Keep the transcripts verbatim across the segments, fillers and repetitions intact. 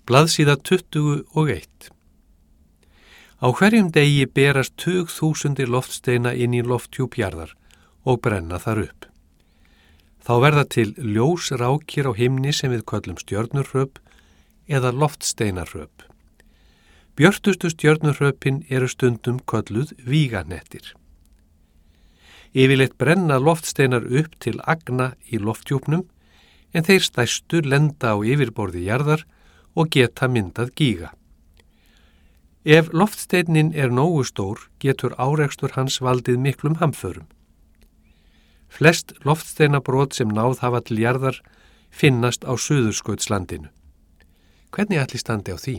Blaðsíða tuttugu og eitt. Á hverjum degi berast tugþúsundir loftsteina inn í lofthjúp jarðar og brenna þar upp. Þá verða til ljósrákir á himni sem við köllum stjörnuhröp eða loftsteinarhröp. Björtustu stjörnuhröpin eru stundum kölluð víganettir. Yfirleitt brenna loftsteinar upp til agna í lofthjúpnum en þeir stærstu lenda á yfirborði jarðar og geta myndað gíga. Ef loftsteinin er nógu stór getur árekstur hans valdið miklum hamförum. Flest loftsteinabrót sem náð hafa til jarðar finnast á Suðurskautslandinu. Hvernig ætli standi á því?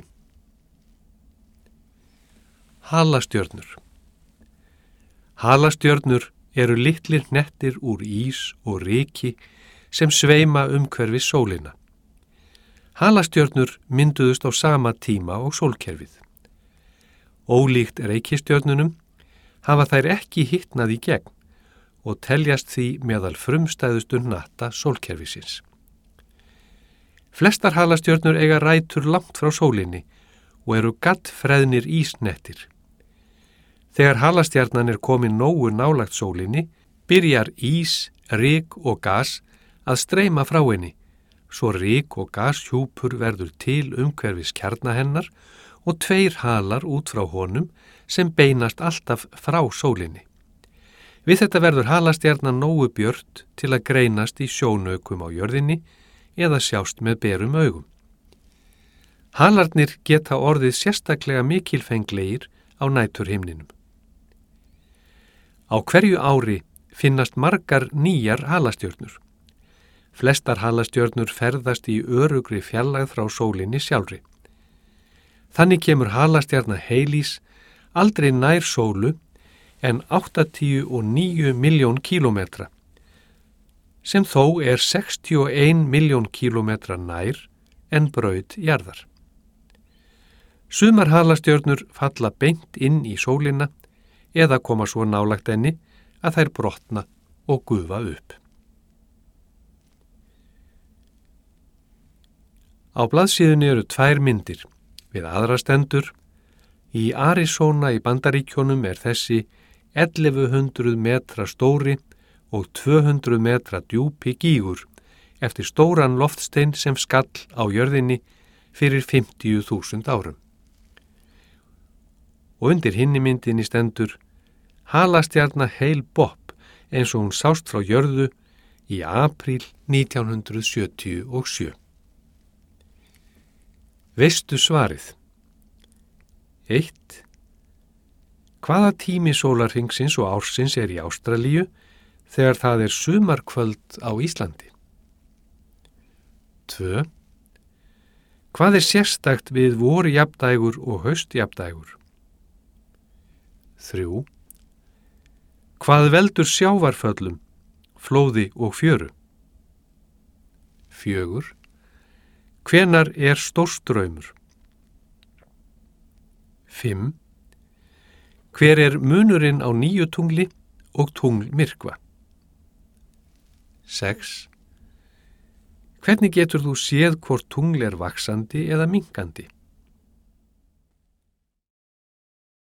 Halastjörnur. Halastjörnur eru litlir hnettir úr ís og ryki sem sveima umhverfis sólina. Halastjörnur mynduðust á sama tíma og sólkerfið. Ólíkt reikistjörnunum hafa þær ekki hitnað í gegn og teljast því meðal frumstæðustu hnatta sólkerfisins. Flestar halastjörnur eiga rætur langt frá sólinni og eru gaddfreðnir ísnettir. Þegar halastjarnan er komin nógu nálægt sólinni, byrjar ís, ryk og gas að streyma frá henni, svo ryk og gashjúpur verður til umhverfis kjarna hennar og tveir halar út frá honum sem beinast alltaf frá sólinni. Við þetta verður halastjarnan nógu björt til að greinast í sjónaukum á jörðinni eða sjást með berum augum. Halarnir geta orðið sérstaklega mikilfenglegir á næturhimninum. Á hverju ári finnast margar nýjar halastjörnur. Flestar halastjörnur ferðast í örugri fjarlægð frá sólinni sjálfri. Þannig kemur halastjarna Heilís aldrei nær sólu en áttatíu og níu milljón kílómetra, sem þó er sextíu og ein milljón kílómetra nær en braut jarðar. Sumar halastjörnur falla beint inn í sólina eða koma svo nálægt henni að þær brotna og gufa upp. Á blaðsíðunni eru tvær myndir. Við aðra stendur, í Arizona í Bandaríkjónum er þessi ellefu hundruð metra stóri og tvö hundruð metra djúpi gígur eftir stóran loftstein sem skall á jörðinni fyrir fimmtíu þúsund árum. Og undir hinni myndinni stendur halastjarna Hale-Bopp eins og hún sást frá jörðu í apríl nítján hundruð sjötíu og sjö. Veistu svarið? eitt. Hvaða tími sólarhringsins og ársins er í Ástralíu þegar það er sumarkvöld á Íslandi? tvö. Hvað er sérstakt við vorjafndægur og haustjafndægur? þrjú. Hvað veldur sjávarföllum, flóði og fjöru? fjögur. Hvenær er stórstraumur? fimm. Hver er munurinn á níu tungli og tunglmyrkva? sex. Hvernig getur þú séð hvort tungl er vaxandi eða minkandi?